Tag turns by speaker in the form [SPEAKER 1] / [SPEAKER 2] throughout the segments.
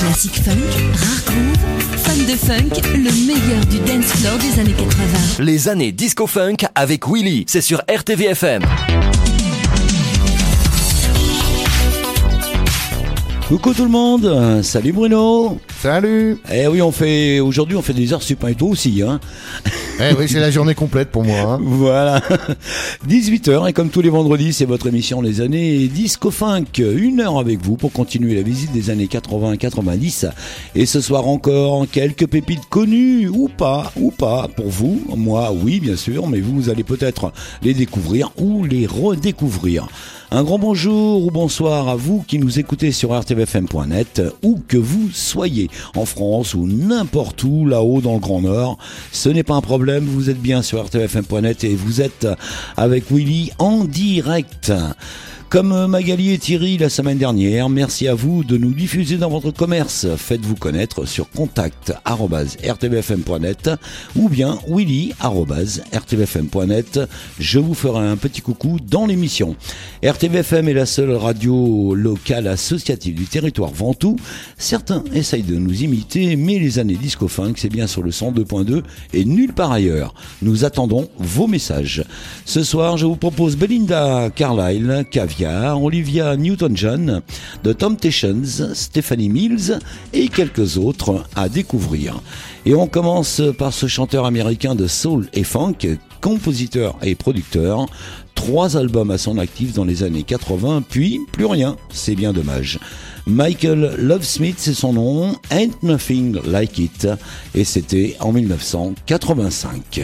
[SPEAKER 1] Classique funk, rare groove, fan de funk, le meilleur du dance floor des années 80.
[SPEAKER 2] Les années disco funk avec Willy, c'est sur RTVFM.
[SPEAKER 3] Coucou tout le monde, salut Bruno.
[SPEAKER 4] Salut.
[SPEAKER 3] Eh oui, aujourd'hui on fait des heures sup, et toi aussi, hein.
[SPEAKER 4] Eh oui, c'est la journée complète pour moi, hein.
[SPEAKER 3] Voilà. 18h, et comme tous les vendredis, c'est votre émission Les années Disco Funk. 1 heure avec vous pour continuer la visite des années 80-90. Et ce soir encore, quelques pépites connues, ou pas, pour vous. Moi, oui, bien sûr, mais vous allez peut-être les découvrir ou les redécouvrir. Un grand bonjour ou bonsoir à vous qui nous écoutez sur rtvfm.net, où que vous soyez, en France ou n'importe où là-haut dans le Grand Nord. Ce n'est pas un problème, vous êtes bien sur rtvfm.net et vous êtes avec Willy en direct. Comme Magali et Thierry la semaine dernière, merci à vous de nous diffuser dans votre commerce. Faites-vous connaître sur contact@rtvfm.net ou bien willy@rtvfm.net. Je vous ferai un petit coucou dans l'émission. RTVFM est la seule radio locale associative du territoire ventoux. Certains essayent de nous imiter, mais les années disco funk, c'est bien sur le 102.2 et nulle part ailleurs. Nous attendons vos messages. Ce soir, je vous propose Belinda Carlisle, Caviar, Olivia Newton-John, The Temptations, Stephanie Mills et quelques autres à découvrir. Et on commence par ce chanteur américain de soul et funk, compositeur et producteur. 3 albums à son actif dans les années 80, puis plus rien, c'est bien dommage. Michael Lovesmith, c'est son nom, Ain't Nothing Like It, et c'était en 1985.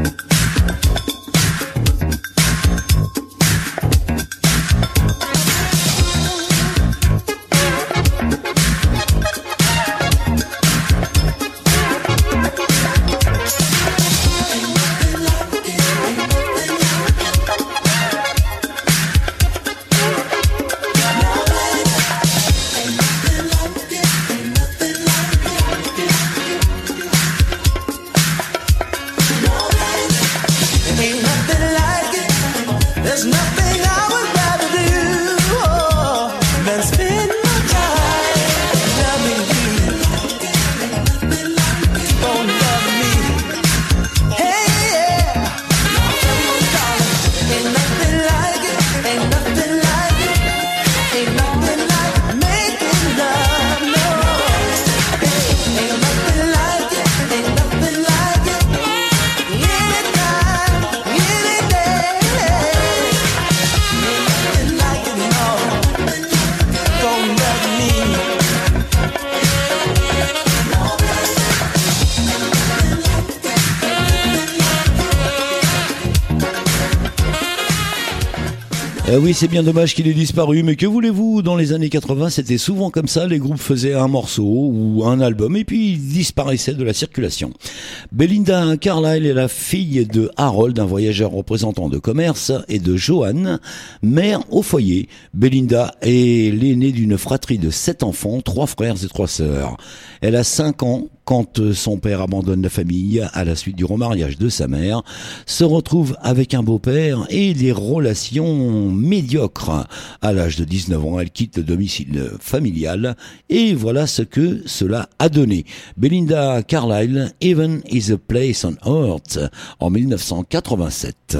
[SPEAKER 3] Oui, c'est bien dommage qu'il ait disparu, mais que voulez-vous, dans les années 80, c'était souvent comme ça, les groupes faisaient un morceau ou un album et puis ils disparaissaient de la circulation. Belinda Carlisle est la fille de Harold, un voyageur représentant de commerce, et de Joanne, mère au foyer. Belinda est l'aînée d'une fratrie de 7 enfants, 3 frères et 3 sœurs. Elle a 5 ans quand son père abandonne la famille à la suite du remariage de sa mère, se retrouve avec un beau-père et des relations médiocres. À l'âge de 19 ans, elle quitte le domicile familial et voilà ce que cela a donné. Belinda Carlisle, Heaven is a Place on Earth, en 1987.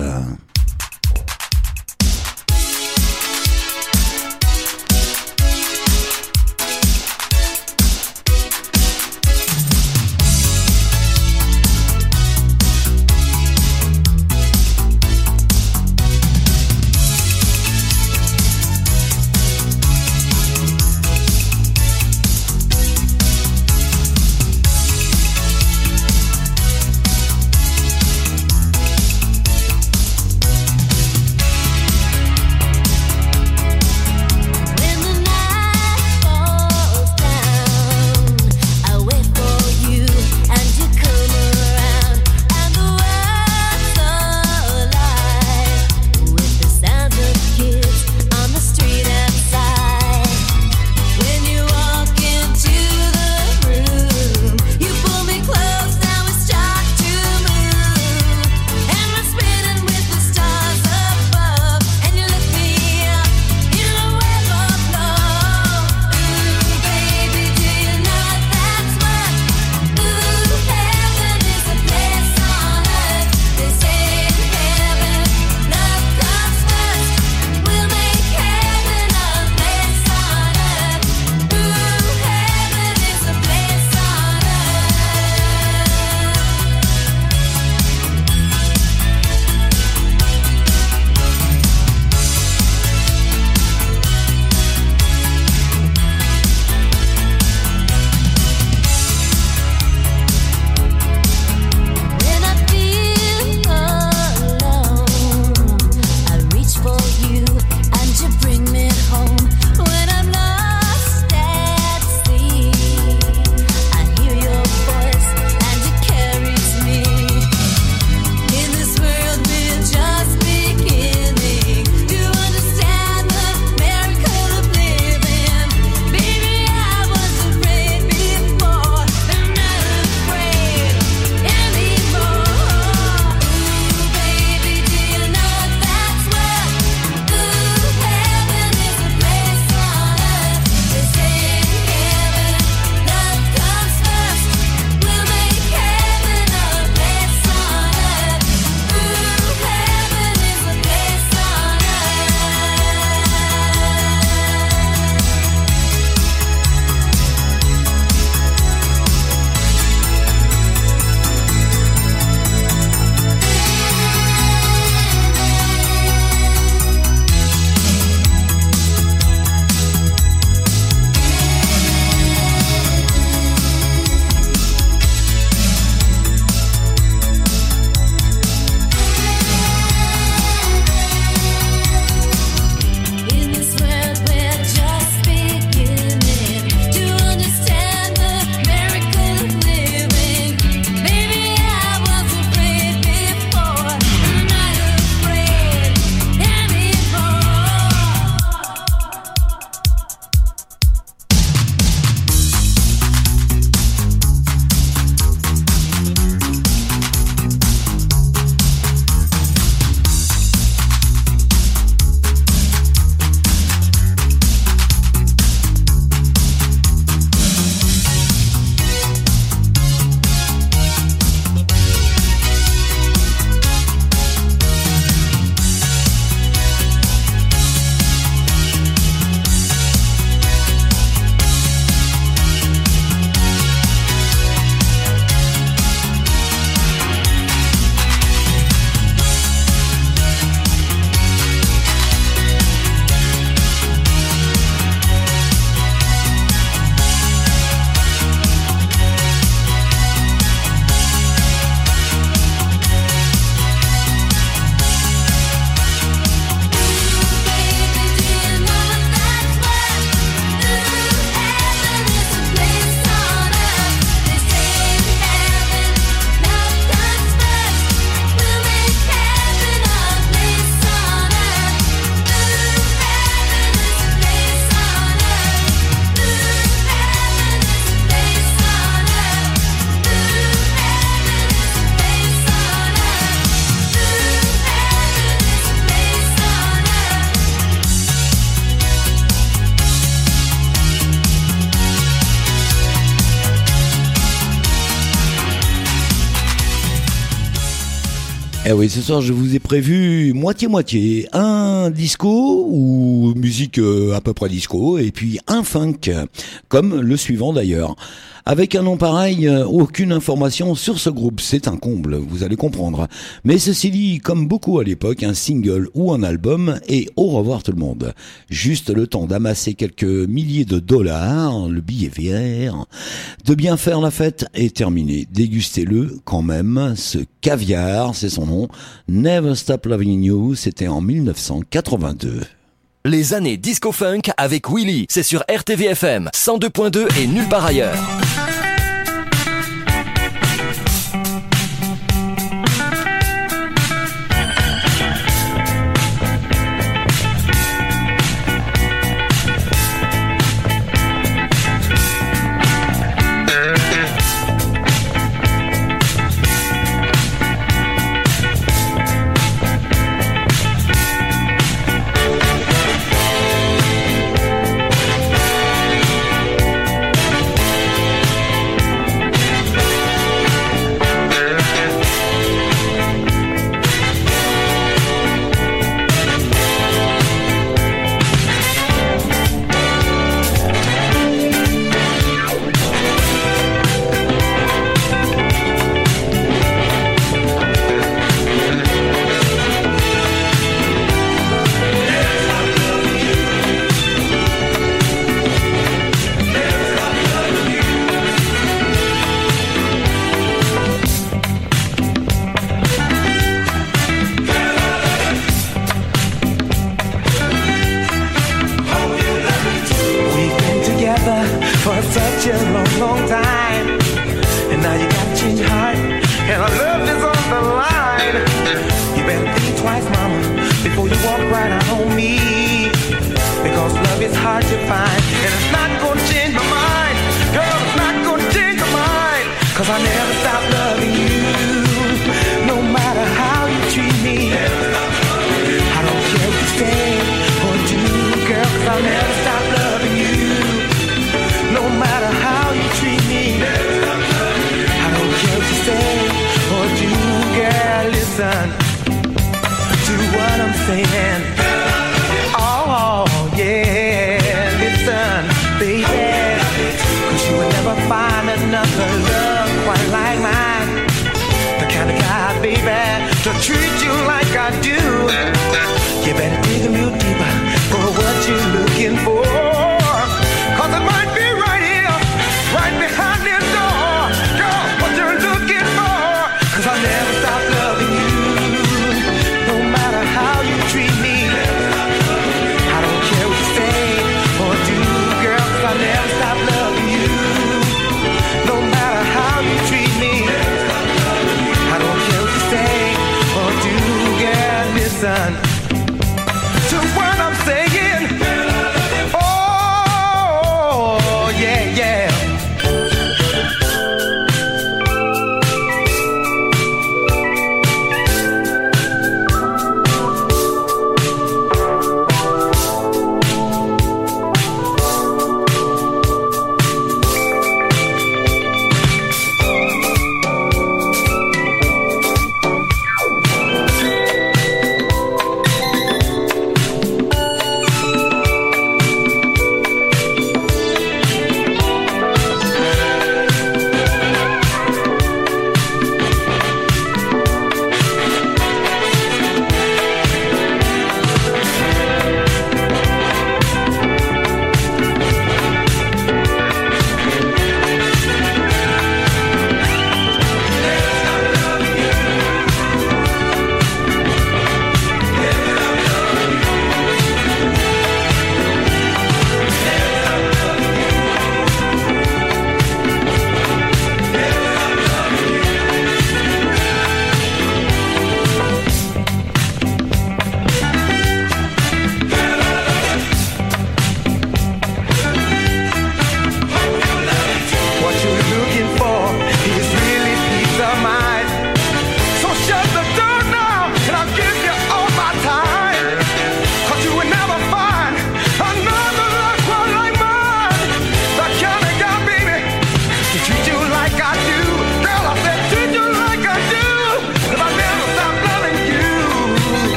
[SPEAKER 3] Eh oui, ce soir je vous ai prévu moitié-moitié. Un disco ou musique à peu près disco et puis un funk, comme le suivant d'ailleurs. Avec un nom pareil, aucune information sur ce groupe, c'est un comble, vous allez comprendre. Mais ceci dit, comme beaucoup à l'époque, un single ou un album et au revoir tout le monde. Juste le temps d'amasser quelques milliers de dollars, le billet vert, de bien faire la fête et terminer. Dégustez-le quand même, ce caviar, c'est son nom. Never Stop Loving You, c'était en 1982.
[SPEAKER 2] Les années disco-funk avec Willy, c'est sur RTVFM 102.2 et nulle part ailleurs.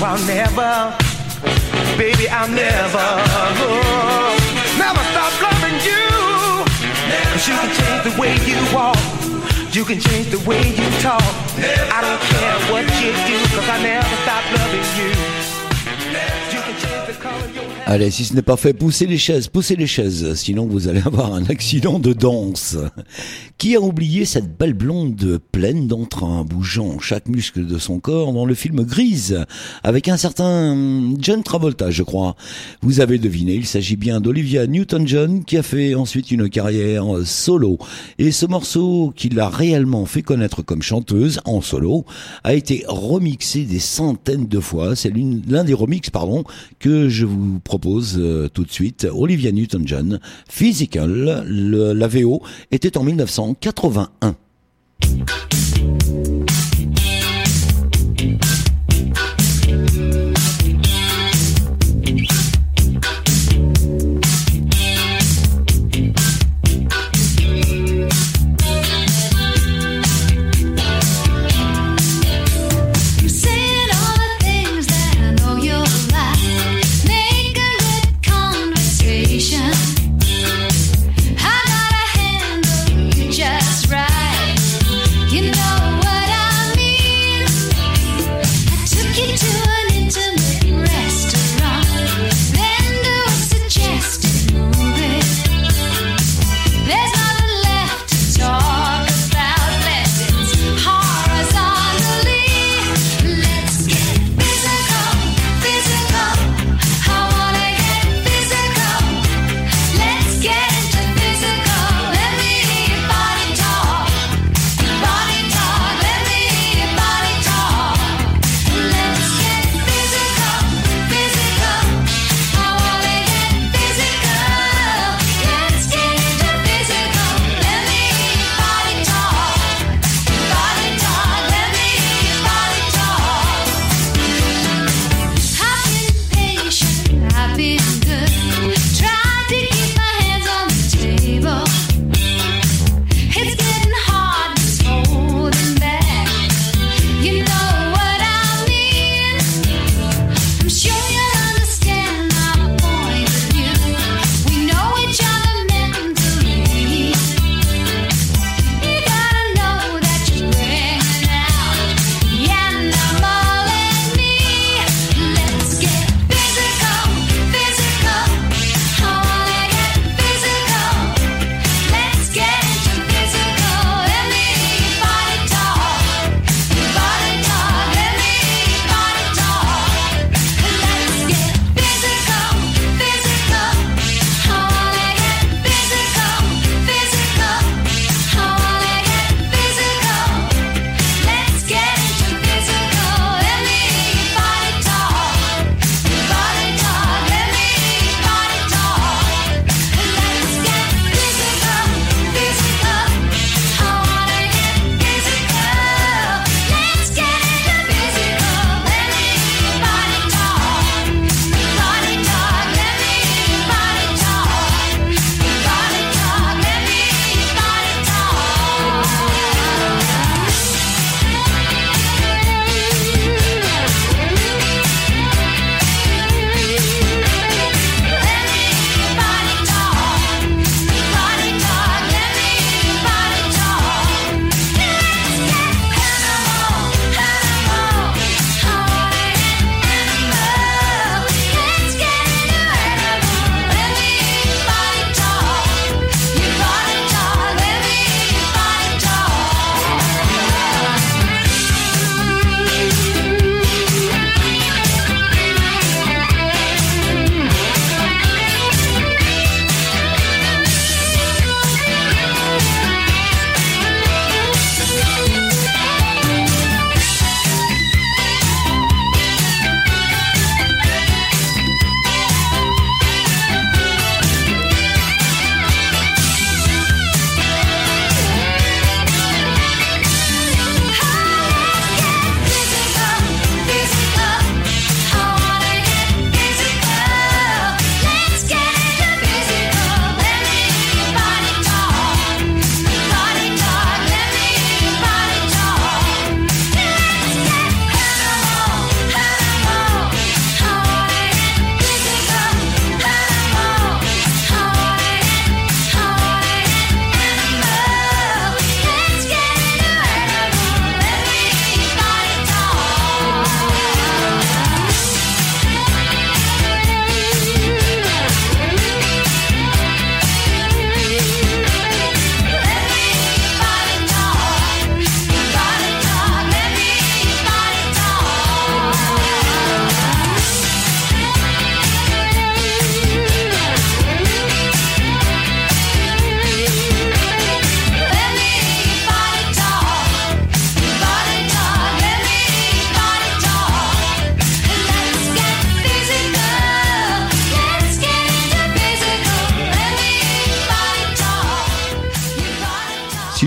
[SPEAKER 5] I'll never, baby, I'll never stop loving you. 'Cause you can change the way you walk, you can change the way you talk. I don't care what you do, 'cause I never stop loving you. You can change the color of your hair.
[SPEAKER 3] Allez, si ce n'est pas fait, poussez les chaises, sinon vous allez avoir un accident de danse. Qui a oublié cette belle blonde pleine d'entrain, bougeant chaque muscle de son corps dans le film Grise, avec un certain John Travolta, je crois. Vous avez deviné, il s'agit bien d'Olivia Newton-John, qui a fait ensuite une carrière solo. Et ce morceau, qui l'a réellement fait connaître comme chanteuse en solo, a été remixé des centaines de fois. C'est l'un des remixes, que je vous propose tout de suite. Olivia Newton-John, Physical, la VO était en 1981.
[SPEAKER 6] Just right, you know.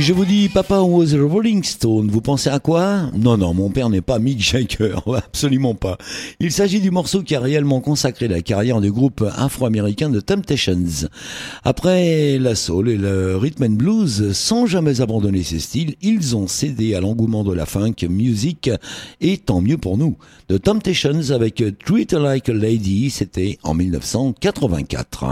[SPEAKER 3] Si je vous dis Papa was a Rolling Stone, vous pensez à quoi? Non, mon père n'est pas Mick Jagger, absolument pas. Il s'agit du morceau qui a réellement consacré la carrière du groupe afro-américain de Temptations. Après la soul et le rhythm and blues, sans jamais abandonner ces styles, ils ont cédé à l'engouement de la funk music, et tant mieux pour nous. The Temptations avec Treat Her Like a Lady, c'était en 1984.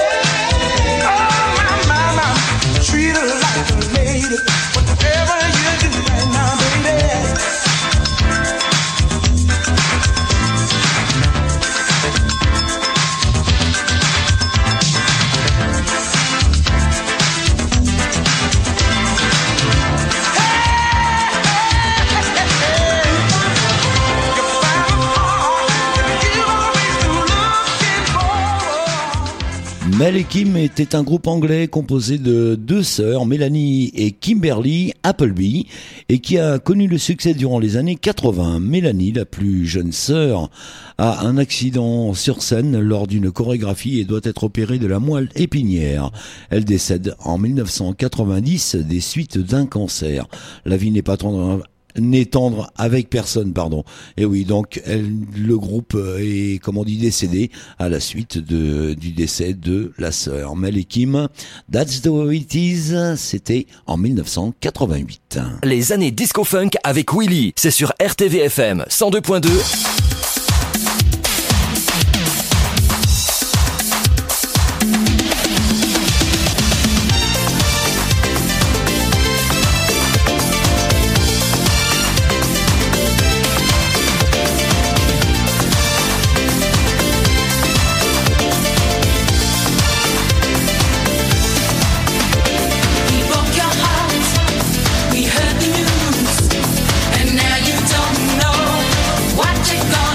[SPEAKER 5] Treat her like a lady, whatever you
[SPEAKER 3] Mel et Kim était un groupe anglais composé de deux sœurs, Mélanie et Kimberly Appleby, et qui a connu le succès durant les années 80. Mélanie, la plus jeune sœur, a un accident sur scène lors d'une chorégraphie et doit être opérée de la moelle épinière. Elle décède en 1990 des suites d'un cancer. La vie n'est pas tendre avec personne, pardon. Et oui, donc le groupe est, comme on dit, décédé à la suite du décès de la sœur. Mel et Kim, That's the way it is, c'était en 1988.
[SPEAKER 2] Les années disco funk avec Willy, c'est sur RTVFM 102.2.
[SPEAKER 6] We heard the news, and now you don't know what you're gonna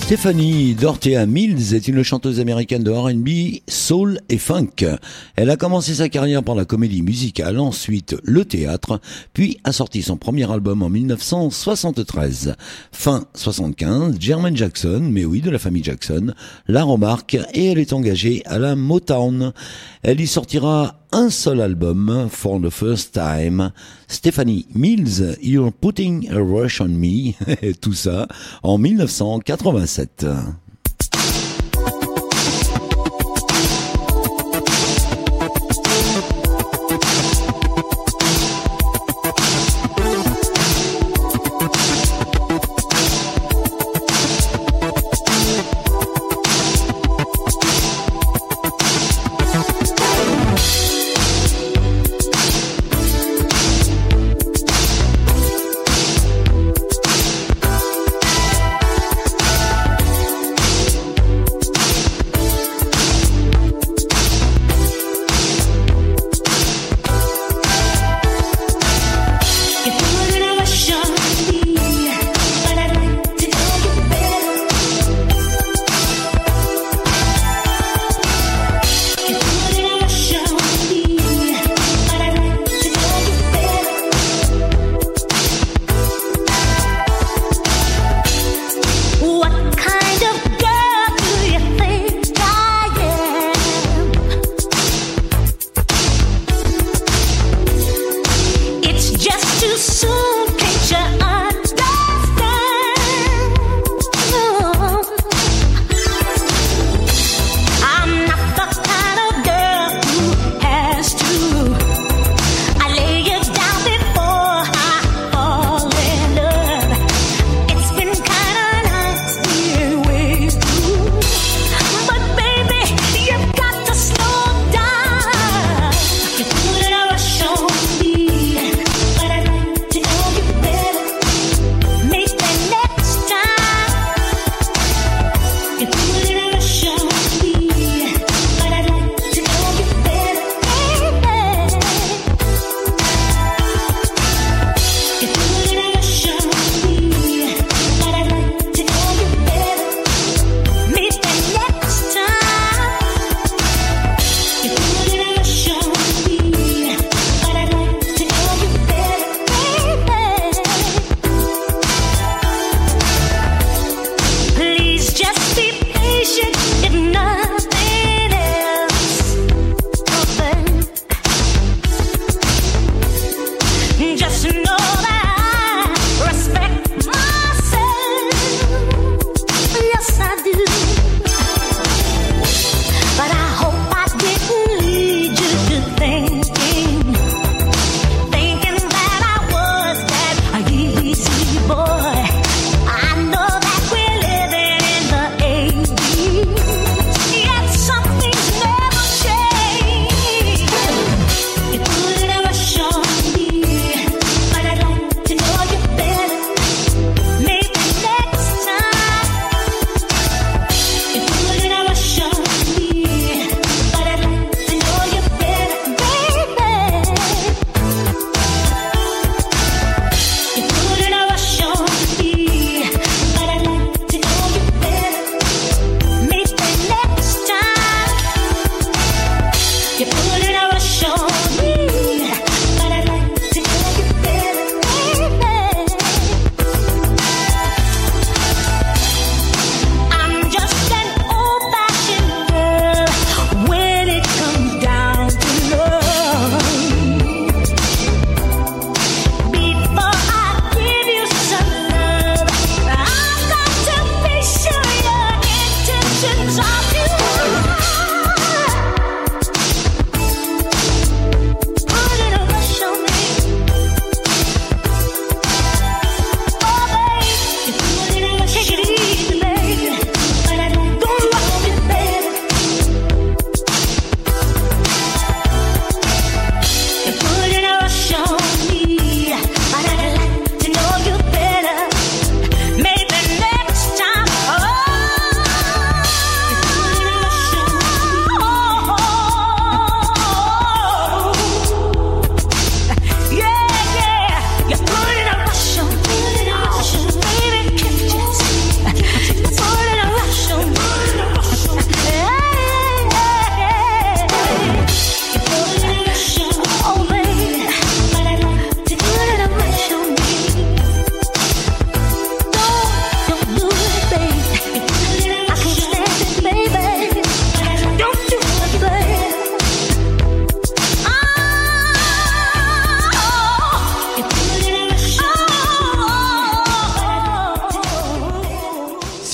[SPEAKER 3] Stephanie Dorthea Mills est une chanteuse américaine de R&B, soul et funk. Elle a commencé sa carrière par la comédie musicale, ensuite le théâtre, puis a sorti son premier album en 1973. Fin 75, Jermaine Jackson, mais oui de la famille Jackson, la remarque et elle est engagée à la Motown. Elle y sortira un seul album, for the first time. Stephanie Mills, You're Putting a Rush on Me, tout ça en 1987.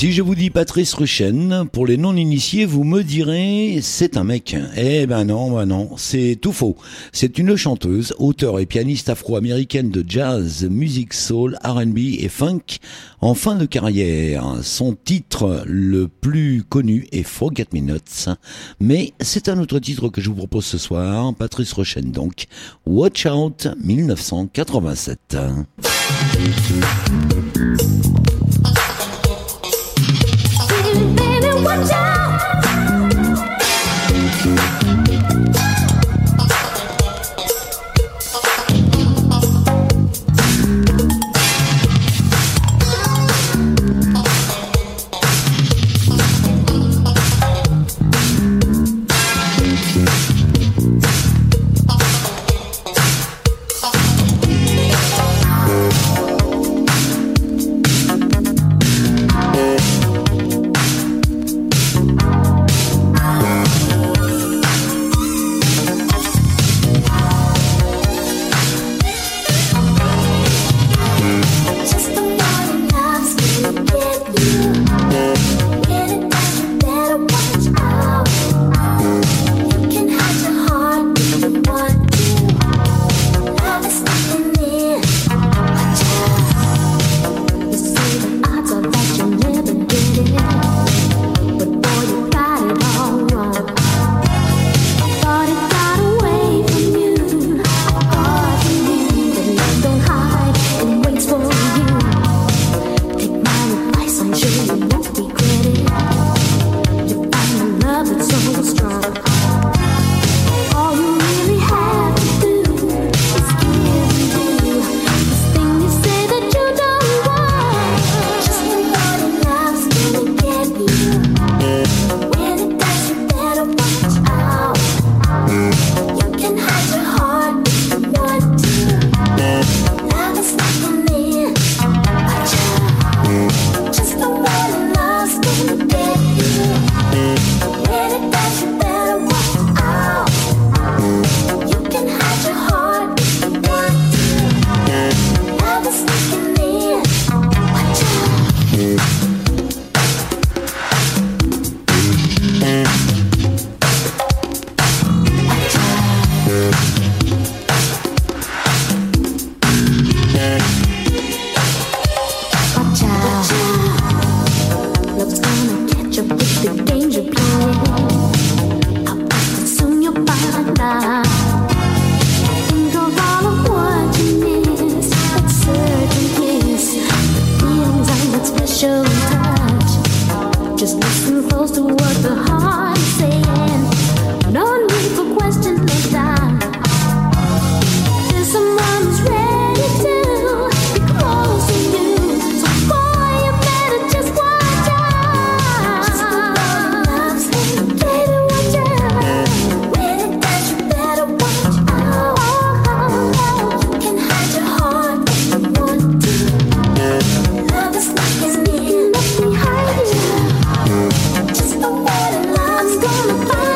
[SPEAKER 3] Si je vous dis Patrice Rushen, pour les non-initiés, vous me direz c'est un mec. Eh ben non, c'est tout faux. C'est une chanteuse, auteure et pianiste afro-américaine de jazz, musique soul, R&B et funk en fin de carrière. Son titre le plus connu est Forget Me Nots, mais c'est un autre titre que je vous propose ce soir, Patrice Rushen donc, Watch Out 1987.
[SPEAKER 6] Baby, watch out. Just the one love's gonna find.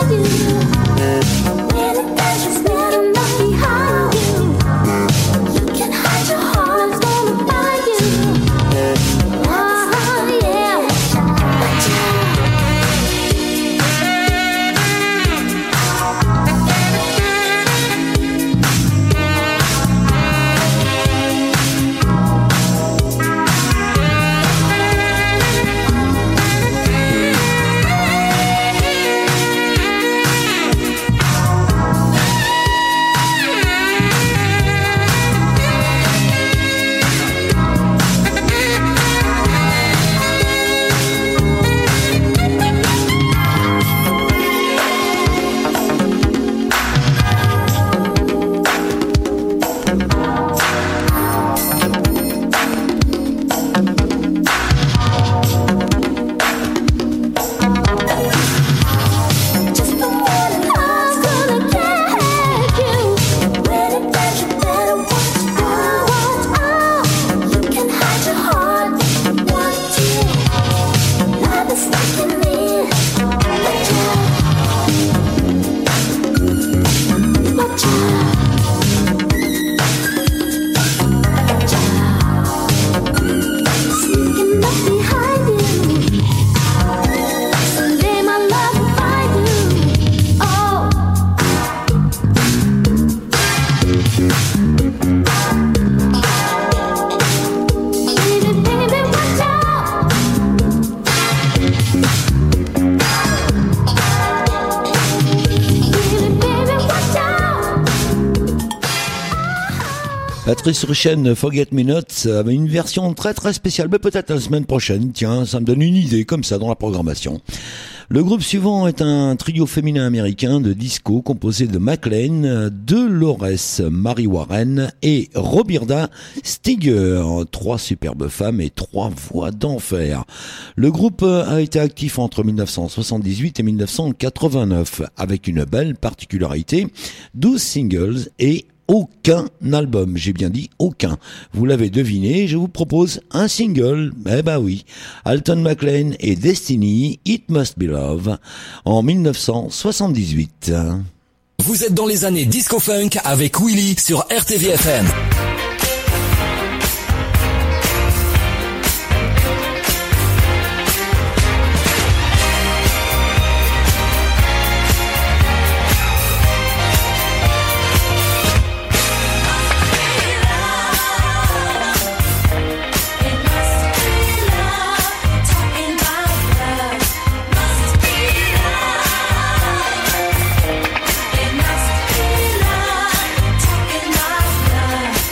[SPEAKER 3] La triste chaîne Forget Me Not avait une version très très spéciale, mais peut-être la semaine prochaine. Tiens, ça me donne une idée comme ça dans la programmation. Le groupe suivant est un trio féminin américain de disco composé de McLean, Dolores Mary Warren et Robirda Stiger. 3 superbes femmes et 3 voix d'enfer. Le groupe a été actif entre 1978 et 1989 avec une belle particularité, 12 singles et aucun album, j'ai bien dit aucun. Vous l'avez deviné, je vous propose un single, eh ben oui, Alton McLean et Destiny, It Must Be Love, en 1978.
[SPEAKER 2] Vous êtes dans les années disco-funk avec Willy sur RTVFM.
[SPEAKER 6] It must be love, talking about love.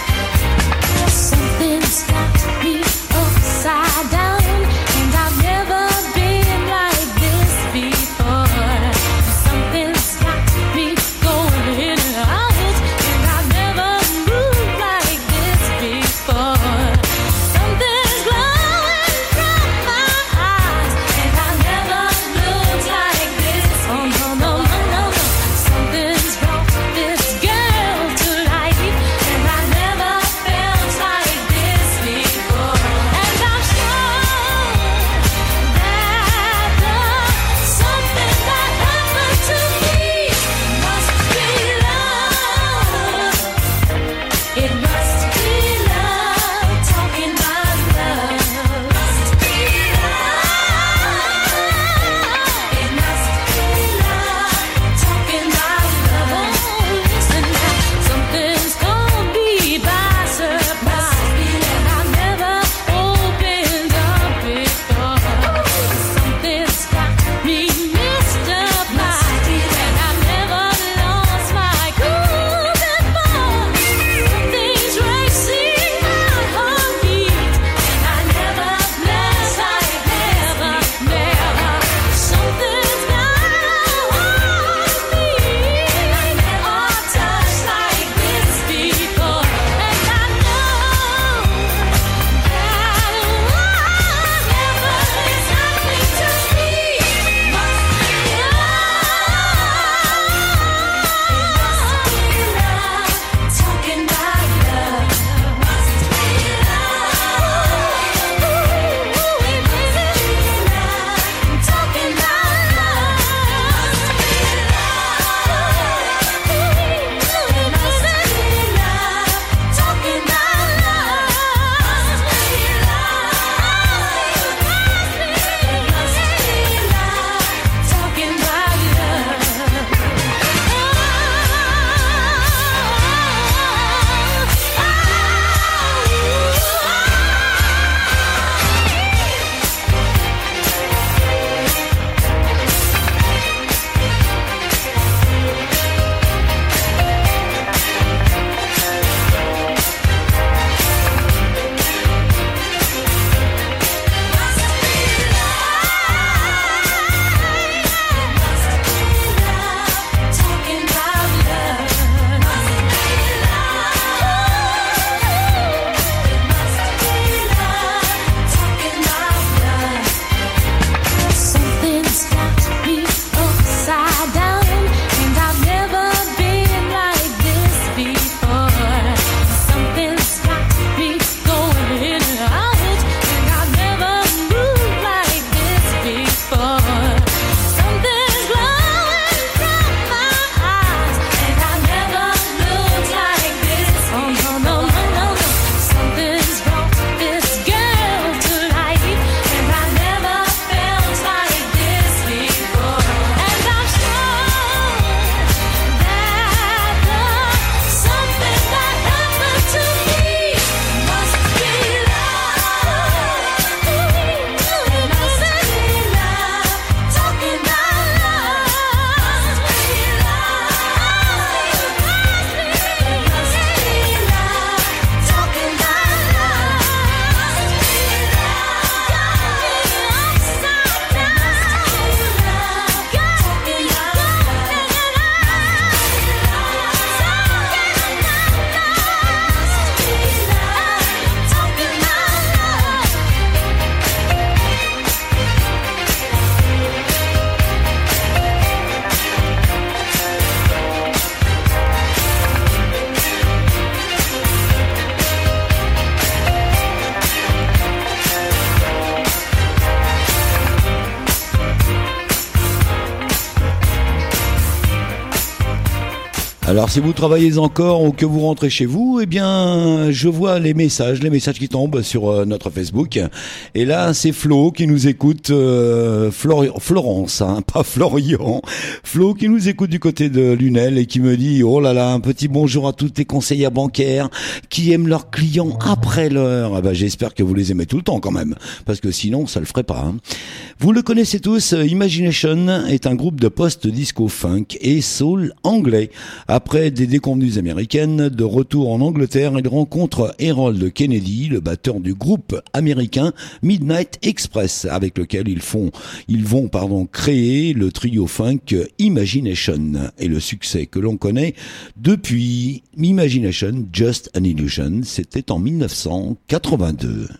[SPEAKER 3] Alors si vous travaillez encore ou que vous rentrez chez vous, eh bien je vois les messages qui tombent sur notre Facebook. Et là c'est Flo qui nous écoute, Florence, hein, pas Florian. Flo qui nous écoute du côté de Lunel et qui me dit oh là là, un petit bonjour à toutes les conseillères bancaires qui aiment leurs clients après l'heure. Ah ben, j'espère que vous les aimez tout le temps quand même, parce que sinon ça le ferait pas. Hein. Vous le connaissez tous, Imagination est un groupe de post-disco funk et soul anglais. Après des déconvenues américaines, de retour en Angleterre, ils rencontrent Harold Kennedy, le batteur du groupe américain Midnight Express, avec lequel ils vont créer le trio funk Imagination. Et le succès que l'on connaît depuis Imagination, Just an Illusion, c'était en 1982.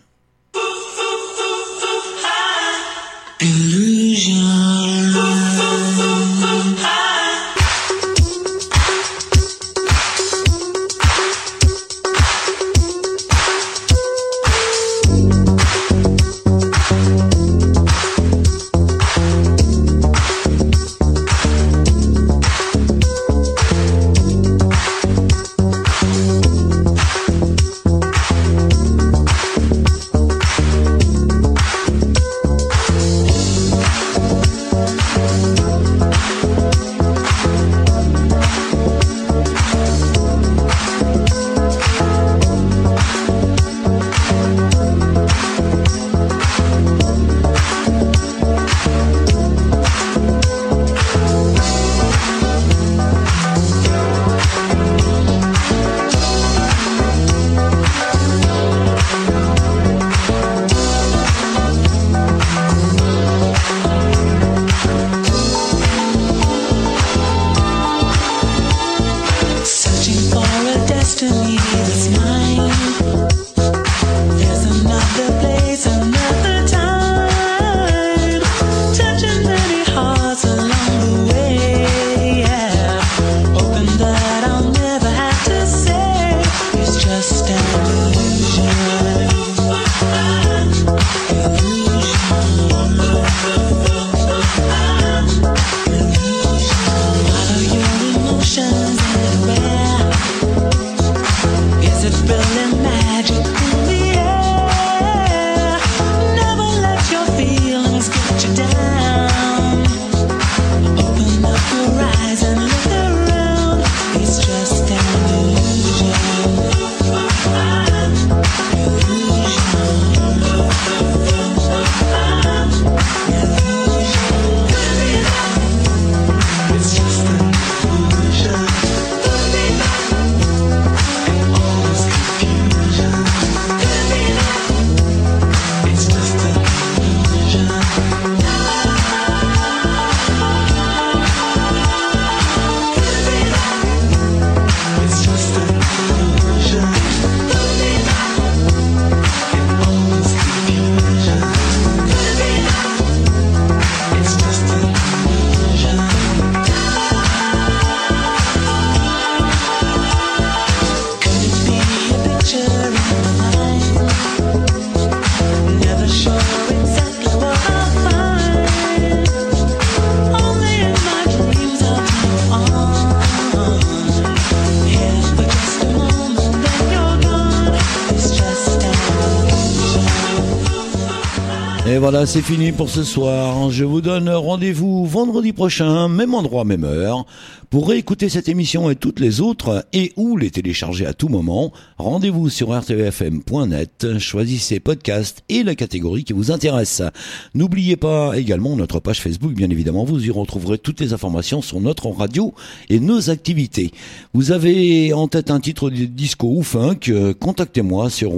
[SPEAKER 3] Et voilà, c'est fini pour ce soir. Je vous donne rendez-vous vendredi prochain, même endroit, même heure. Pour réécouter cette émission et toutes les autres, et ou les télécharger à tout moment, rendez-vous sur rtvfm.net, choisissez podcast et la catégorie qui vous intéresse. N'oubliez pas également notre page Facebook, bien évidemment, vous y retrouverez toutes les informations sur notre radio et nos activités. Vous avez en tête un titre de disco ou funk, contactez-moi sur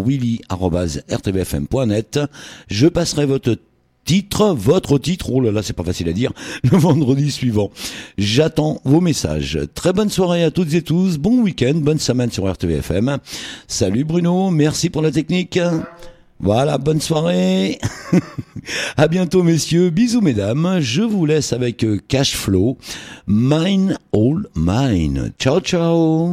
[SPEAKER 3] willy@rtvfm.net. Je passerai votre titre, oh là là, c'est pas facile à dire, le vendredi suivant. J'attends vos messages. Très bonne soirée à toutes et tous, bon week-end, bonne semaine sur RTVFM. Salut Bruno, merci pour la technique. Voilà, bonne soirée. À bientôt messieurs, bisous mesdames. Je vous laisse avec Cash Flow, Mine All Mine. Ciao ciao.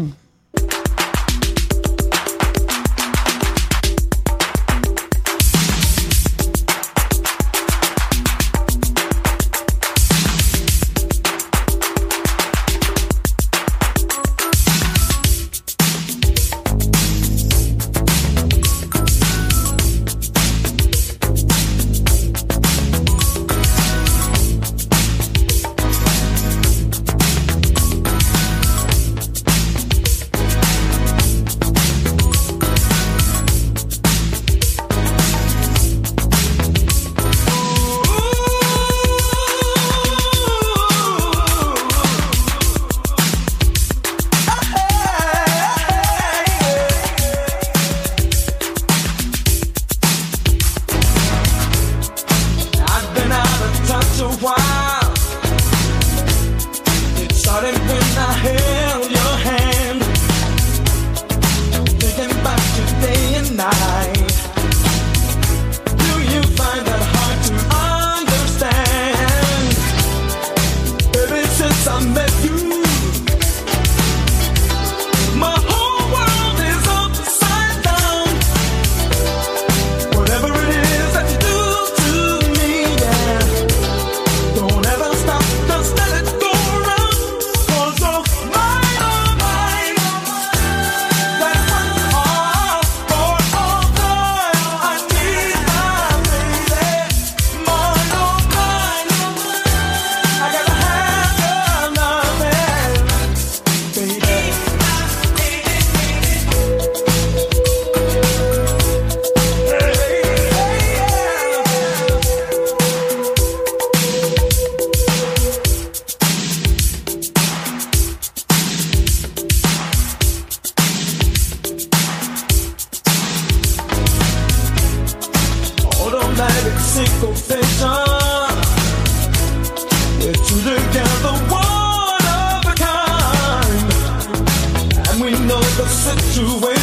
[SPEAKER 5] together one of a kind, and we know the situation.